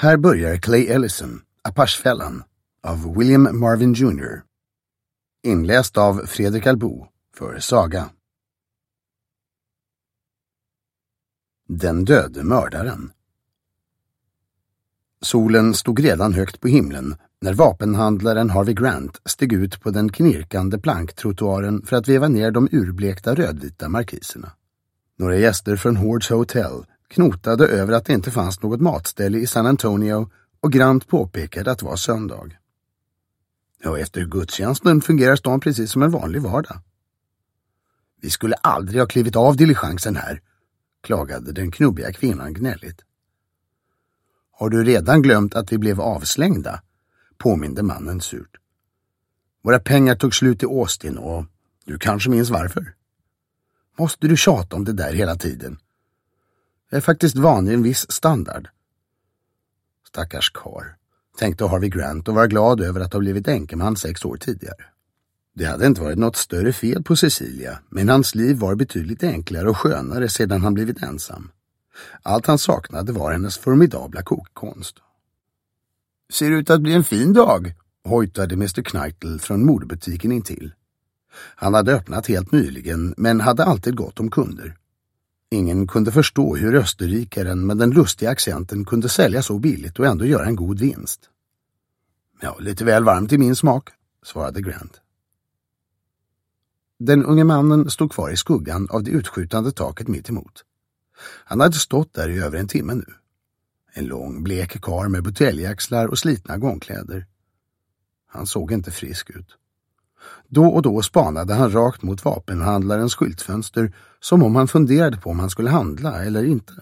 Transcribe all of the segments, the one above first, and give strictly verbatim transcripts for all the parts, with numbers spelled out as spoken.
Här börjar Clay Ellison, Apachefällan, av William Marvin junior Inläst av Fredrik Albo för Saga. Den döde mördaren. Solen stod redan högt på himlen när vapenhandlaren Harvey Grant steg ut på den knirkande planktrottoaren för att veva ner de urblekta rödvita markiserna. Några gäster från Hordes Hotel knotade över att det inte fanns något matställe i San Antonio och Grant påpekade att det var söndag. Ja, efter gudstjänsten fungerar stan precis som en vanlig vardag. Vi skulle aldrig ha klivit av diligensen här, klagade den knubbiga kvinnan gnälligt. Har du redan glömt att vi blev avslängda? Påminde mannen surt. Våra pengar tog slut i Austin och du kanske minns varför. Måste du tjata om det där hela tiden? Jag är faktiskt van i en viss standard. Stackars kar, tänkte Harvey Grant och var glad över att ha blivit enkeman sex år tidigare. Det hade inte varit något större fel på Cecilia, men hans liv var betydligt enklare och skönare sedan han blivit ensam. Allt han saknade var hennes formidabla kokkonst. Ser ut att bli en fin dag, hojtade mister Knightle från modebutiken intill. Han hade öppnat helt nyligen, men hade alltid gått om kunder. Ingen kunde förstå hur österrikaren med den lustiga accenten kunde sälja så billigt och ändå göra en god vinst. Ja, lite väl varmt i min smak, svarade Grant. Den unge mannen stod kvar i skuggan av det utskjutande taket mitt emot. Han hade stått där i över en timme nu. En lång blek karl med buteljaxlar och slitna gångkläder. Han såg inte frisk ut. Då och då spanade han rakt mot vapenhandlarens skyltfönster som om han funderade på om han skulle handla eller inte.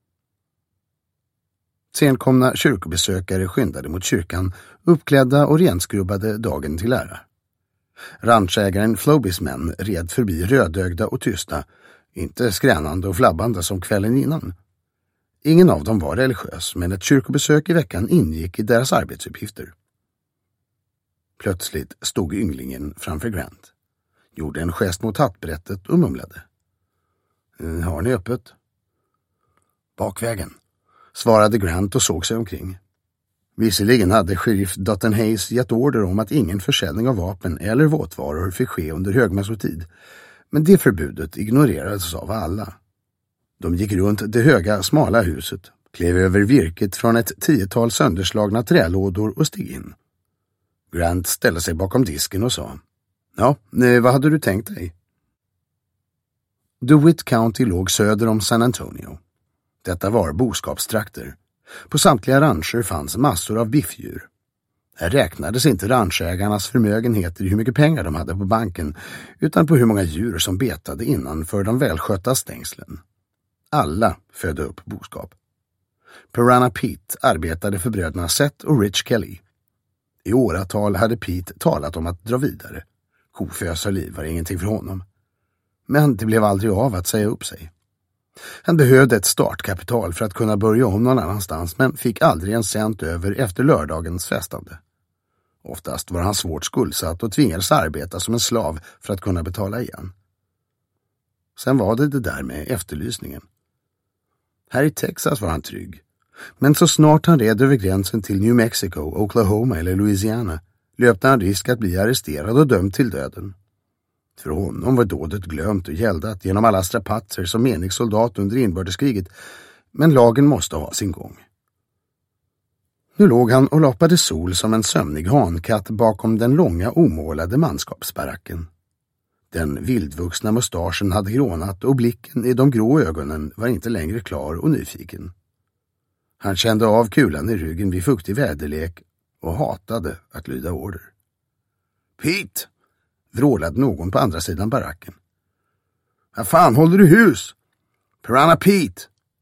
Senkomna kyrkobesökare skyndade mot kyrkan, uppklädda och renskrubbade dagen till ära. Ranchägaren Flobys män red förbi rödögda och tysta, inte skränande och flabbande som kvällen innan. Ingen av dem var religiös, men ett kyrkobesök i veckan ingick i deras arbetsuppgifter. Plötsligt stod ynglingen framför Grant, gjorde en gest mot hattbrättet och mumlade. Har ni öppet? Bakvägen, svarade Grant och såg sig omkring. Visserligen hade sheriff Dutton Hayes gett order om att ingen försäljning av vapen eller våtvaror fick ske under högmässotid, men det förbudet ignorerades av alla. De gick runt det höga, smala huset, klev över virket från ett tiotal sönderslagna trälådor och steg in. Grant ställde sig bakom disken och sa, ja, vad hade du tänkt dig? DeWitt County låg söder om San Antonio. Detta var boskapstrakter. På samtliga rancher fanns massor av biffdjur. Här räknades inte ranchägarnas förmögenheter i hur mycket pengar de hade på banken, utan på hur många djur som betade innanför de välskötta stängslen. Alla födde upp boskap. Piranha Pete arbetade för bröderna Seth och Rich Kelly. I åratal hade Pete talat om att dra vidare. Kofösa liv var ingenting för honom. Men det blev aldrig av att säga upp sig. Han behövde ett startkapital för att kunna börja om någon annanstans, men fick aldrig en cent över efter lördagens festande. Oftast var han svårt skuldsatt och tvingades arbeta som en slav för att kunna betala igen. Sen var det det där med efterlysningen. Här i Texas var han trygg. Men så snart han red över gränsen till New Mexico, Oklahoma eller Louisiana löpte han risk att bli arresterad och dömd till döden. För honom var dådet glömt och gäldat genom alla strapatser som menig soldat under inbördeskriget, men lagen måste ha sin gång. Nu låg han och lapade sol som en sömnig hankatt bakom den långa omålade manskapsbaracken. Den vildvuxna mustaschen hade grånat och blicken i de grå ögonen var inte längre klar och nyfiken. Han kände av kulan i ryggen vid fuktig väderlek och hatade att lyda order. Pete! Vrålade någon på andra sidan baracken. Vad fan håller du hus? Piranha Pete!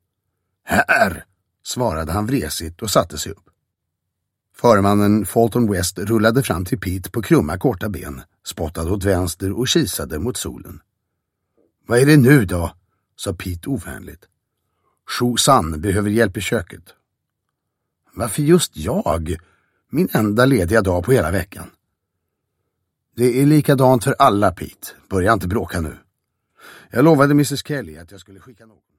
Här! Svarade han vresigt och satte sig upp. Förmannen Fulton West rullade fram till Pete på krumma korta ben, spottade åt vänster och kisade mot solen. Vad är det nu då? Sa Pete ovänligt. Susan behöver hjälp i köket. Varför just jag? Min enda lediga dag på hela veckan. Det är likadant för alla, Pete. Börja inte bråka nu. Jag lovade missus Kelly att jag skulle skicka något.